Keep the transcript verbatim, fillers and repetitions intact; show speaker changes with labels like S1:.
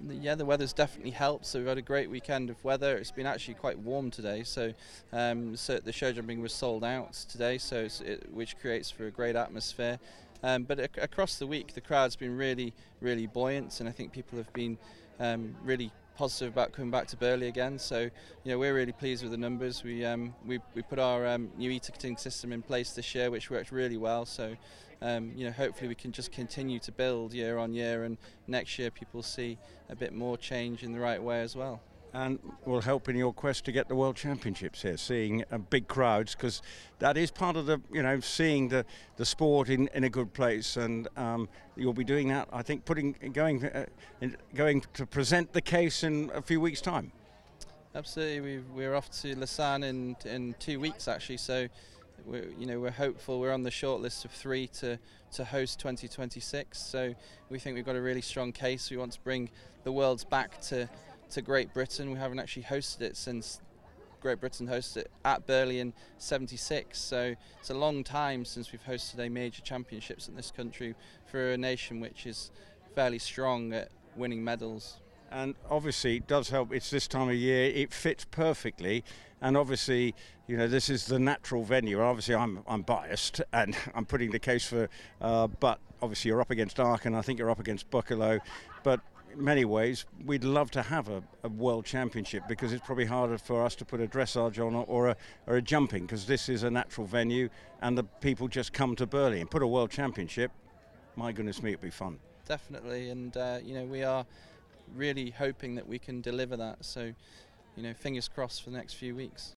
S1: Yeah, the weather's definitely helped. So we've had a great weekend of weather. It's been actually quite warm today. So, um, so the show jumping was sold out today, so it's, it, which creates for a great atmosphere. Um, but ac- across the week, the crowd's been really, really buoyant, and I think people have been um, really positive about coming back to Burley again. So, you know, we're really pleased with the numbers. We um, we, we put our um, new e-ticketing system in place this year, which worked really well. So, um, you know, hopefully we can just continue to build year on year, and next year people see a bit more change in the right way as well.
S2: And will help in your quest to get the World Championships here, seeing uh, big crowds, because that is part of the, you know, seeing the, the sport in, in a good place, and um, you'll be doing that, I think, putting going uh, in, going to present the case in a few weeks' time.
S1: Absolutely, we we're off to Lausanne in in two weeks actually. So, we're, you know, we're hopeful. We're on the short list of three to to host twenty twenty-six. So we think we've got a really strong case. We want to bring the Worlds back to to Great Britain. We haven't actually hosted it since Great Britain hosted it at Burley in seventy-six. So it's a long time since we've hosted a major championships in this country for a nation which is fairly strong at winning medals.
S2: And obviously it does help. It's this time of year, it fits perfectly, and obviously, you know, this is the natural venue. Obviously I'm I'm biased and I'm putting the case for uh, but obviously you're up against Aachen, I think you're up against Buccolo, but in many ways we'd love to have a, a world championship, because it's probably harder for us to put a dressage on or a, or a jumping, because this is a natural venue and the people just come to Burley. And put a world championship, my goodness me, it'd be fun.
S1: Definitely, and uh, you know, we are really hoping that we can deliver that. So, you know, fingers crossed for the next few weeks.